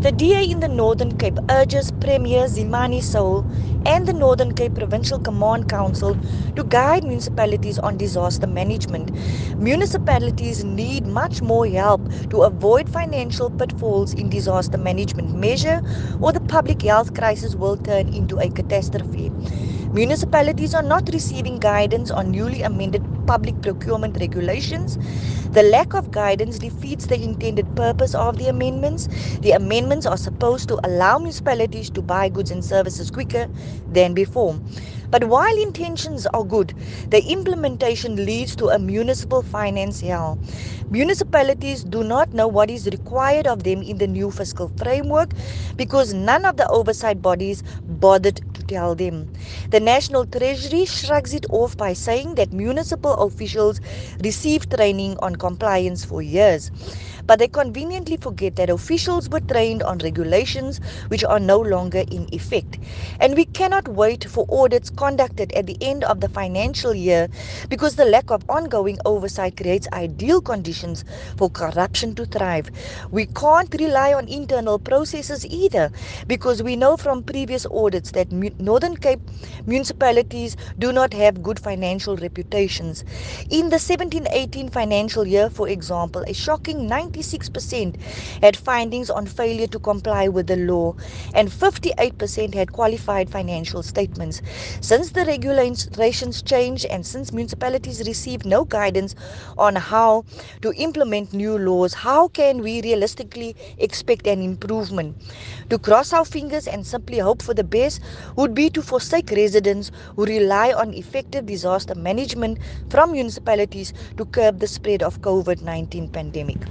The DA in the Northern Cape urges Premier Zimani Soul and the Northern Cape Provincial Command Council to guide municipalities on disaster management. Municipalities need much more help to avoid financial pitfalls in disaster management measure, or the public health crisis will turn into a catastrophe. Municipalities are not receiving guidance on newly amended public procurement regulations. The lack of guidance defeats the intended purpose of the amendments. The amendments are supposed to allow municipalities to buy goods and services quicker than before. But while intentions are good, the implementation leads to a municipal finance hell. Municipalities do not know what is required of them in the new fiscal framework because none of the oversight bodies bothered to tell them. The National Treasury shrugs it off by saying that municipal officials receive training on compliance for years. But they conveniently forget that officials were trained on regulations which are no longer in effect. And we cannot wait for audits conducted at the end of the financial year because the lack of ongoing oversight creates ideal conditions for corruption to thrive. We can't rely on internal processes either because we know from previous audits that Northern Cape municipalities do not have good financial reputations. In the 17-18 financial year, for example, a shocking 96% had findings on failure to comply with the law and 58% had qualified financial statements. Since the regulations changed and since municipalities receive no guidance on how to implement new laws, how can we realistically expect an improvement? To cross our fingers and simply hope for the best would be to forsake residents who rely on effective disaster management from municipalities to curb the spread of COVID-19 pandemic.